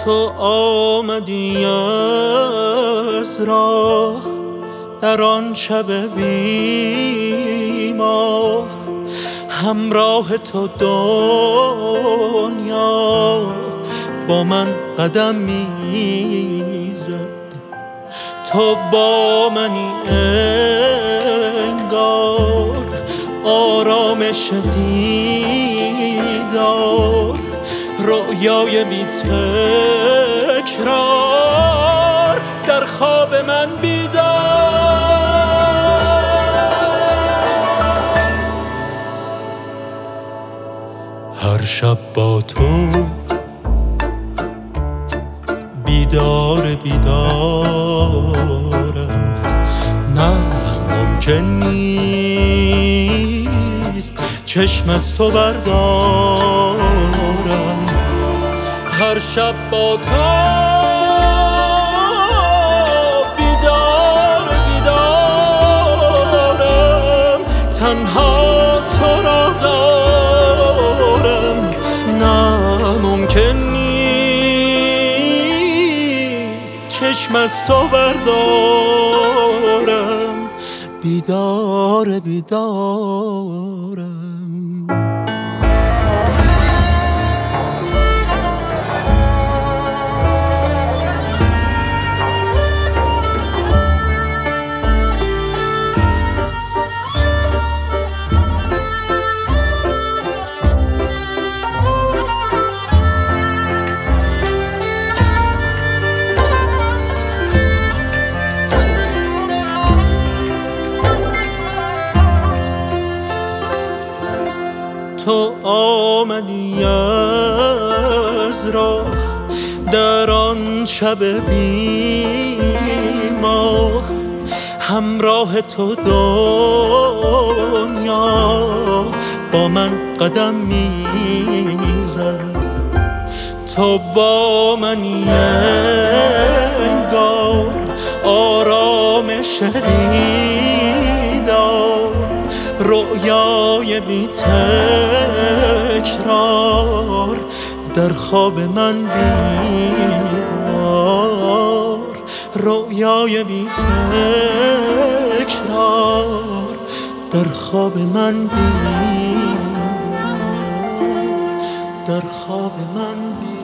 تو آمدی از راه در آن شب بی ماه، همراه تو دنیا با من قدم میزد. تو با منی انگار، آرامش دیدار، رؤیای بی تکرار، در خواب من بیدار. هر شب با تو بیدارم، نه ممکن نیست چشم از تو بردارم. هر شب با تو بیدارم، تنها تو را دارم، نه ممکن نیست چشم از تو بردارم. بیدارم. تو آمدی از راه در آن شب بی ماه، همراه تو دنیا با من قدم میزد. تو با منی انگار، آرامش دیدار، رؤیای بی تکرار، در خواب من بیدار، رؤیای بی تکرار، در خواب من بیدار، در خواب من بیدار.